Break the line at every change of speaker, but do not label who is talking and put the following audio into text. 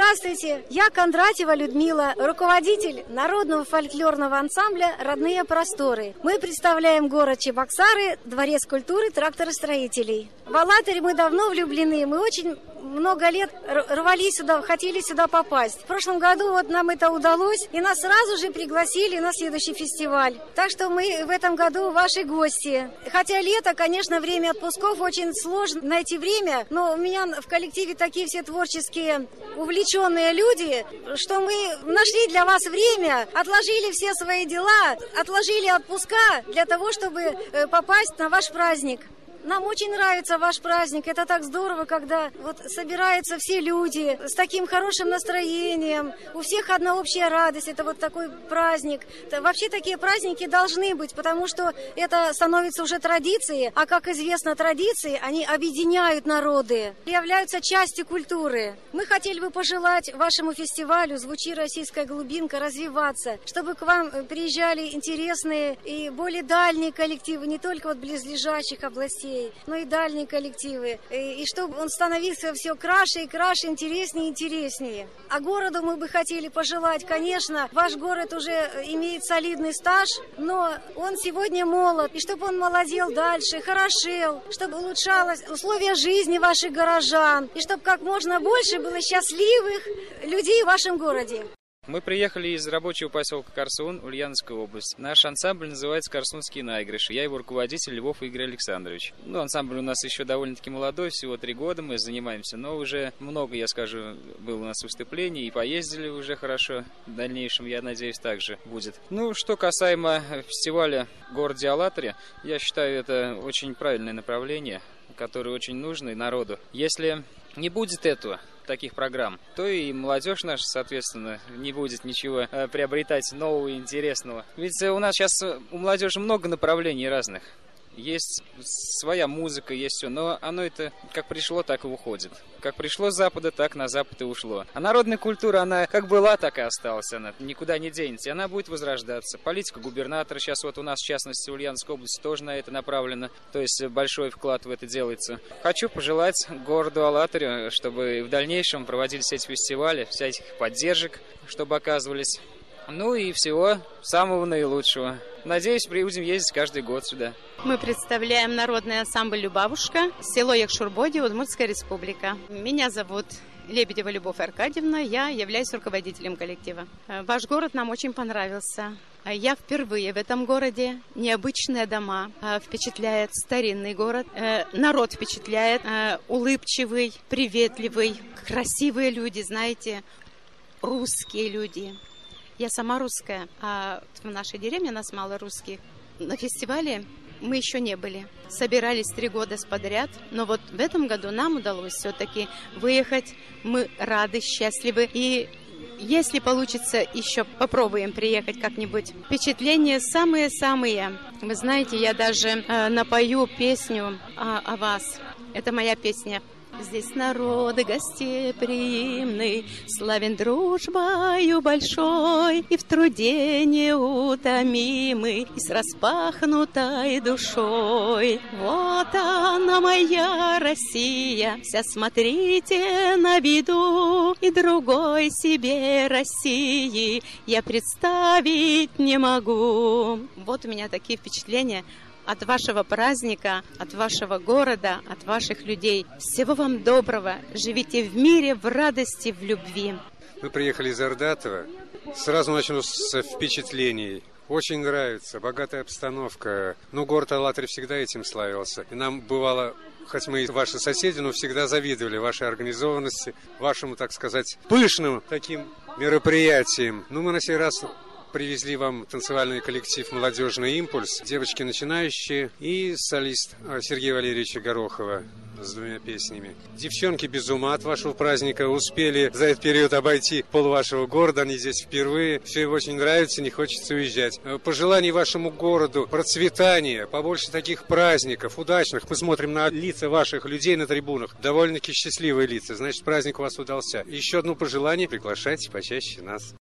Здравствуйте, я Кондратьева Людмила, руководитель народного фольклорного ансамбля «Родные просторы». Мы представляем город Чебоксары, Дворец культуры тракторостроителей. В Алатырь мы давно влюблены, мы очень много лет рвались сюда, хотели сюда попасть. В прошлом году вот нам это удалось, и нас сразу же пригласили на следующий фестиваль. Так что мы в этом году ваши гости. Хотя лето, конечно, время отпусков, очень сложно найти время, но у меня в коллективе такие все творческие, увлеченные люди, что мы нашли для вас время, отложили все свои дела, отложили отпуска для того, чтобы попасть на ваш праздник. Нам очень нравится ваш праздник. Это так здорово, когда вот собираются все люди с таким хорошим настроением. У всех одна общая радость. Это вот такой праздник. Вообще такие праздники должны быть, потому что это становится уже традицией. А как известно, традиции, они объединяют народы, являются частью культуры. Мы хотели бы пожелать вашему фестивалю «Звучи, российская глубинка» развиваться, чтобы к вам приезжали интересные и более дальние коллективы, не только вот близлежащих областей, но и дальние коллективы, и чтобы он становился все краше и краше, интереснее и интереснее. А городу мы бы хотели пожелать, конечно, ваш город уже имеет солидный стаж, но он сегодня молод, и чтобы он молодел дальше, хорошел, чтобы улучшалось условия жизни ваших горожан, и чтобы как можно больше было счастливых людей в вашем городе.
Мы приехали из рабочего поселка Корсун, Ульяновская область. Наш ансамбль называется «Корсунские наигрыши». Я его руководитель Львов Игорь Александрович. Ансамбль у нас еще довольно-таки молодой, всего 3 года мы занимаемся, но уже много, я скажу, было у нас выступлений и поездили уже хорошо. В дальнейшем, я надеюсь, также будет. Что касаемо фестиваля в городе Алатыре, я считаю, это очень правильное направление, которое очень нужно народу. Если не будет этого, таких программ, то и молодежь наша, соответственно, не будет ничего приобретать нового и интересного. Ведь у нас сейчас у молодежи много направлений разных. Есть своя музыка, есть все, но оно это как пришло, так и уходит. Как пришло с Запада, так на Запад и ушло. А народная культура, она как была, так и осталась. Она никуда не денется, она будет возрождаться. Политика губернатора сейчас вот у нас, в частности, в Ульяновской области, тоже на это направлена. То есть большой вклад в это делается. Хочу пожелать городу Алатырю, чтобы в дальнейшем проводились эти фестивали, всяких поддержек, чтобы оказывались. И всего самого наилучшего. Надеюсь, будем ездить каждый год сюда.
Мы представляем народный ансамбль «Любавушка», село Якшурбоди, Удмуртская республика. Меня зовут Лебедева Любовь Аркадьевна, я являюсь руководителем коллектива. Ваш город нам очень понравился. Я впервые в этом городе. Необычные дома, впечатляет старинный город. Народ впечатляет, улыбчивый, приветливый, красивые люди, знаете, русские люди. Я сама русская, а в нашей деревне нас мало русских. На фестивале мы еще не были. Собирались 3 года подряд, но вот в этом году нам удалось все-таки выехать. Мы рады, счастливы. И если получится, еще попробуем приехать как-нибудь. Впечатления самые-самые. Вы знаете, я даже напою песню о вас. Это моя песня. Здесь народ гостеприимный, славен дружбою большой, и в труде неутомимый, и с распахнутой душой. Вот она, моя Россия, вся смотрите на виду, и другой себе России я представить не могу. Вот у меня такие впечатления от вашего праздника, от вашего города, от ваших людей. Всего вам доброго. Живите в мире, в радости, в любви.
Мы приехали из Ордатова. Сразу начну с впечатлений. Очень нравится, богатая обстановка. Город Алатырь всегда этим славился. И нам бывало, хоть мы и ваши соседи, но всегда завидовали вашей организованности, вашему, так сказать, пышным таким мероприятиям. Мы на сей раз привезли вам танцевальный коллектив «Молодежный импульс», девочки начинающие и солист Сергея Валерьевича Горохова с 2 песнями. Девчонки без ума от вашего праздника, успели за этот период обойти пол вашего города, они здесь впервые. Все им очень нравится, не хочется уезжать. Пожеланий вашему городу процветания, побольше таких праздников, удачных. Мы смотрим на лица ваших людей на трибунах, довольно-таки счастливые лица, значит, праздник у вас удался. Еще одно пожелание: приглашайте почаще нас.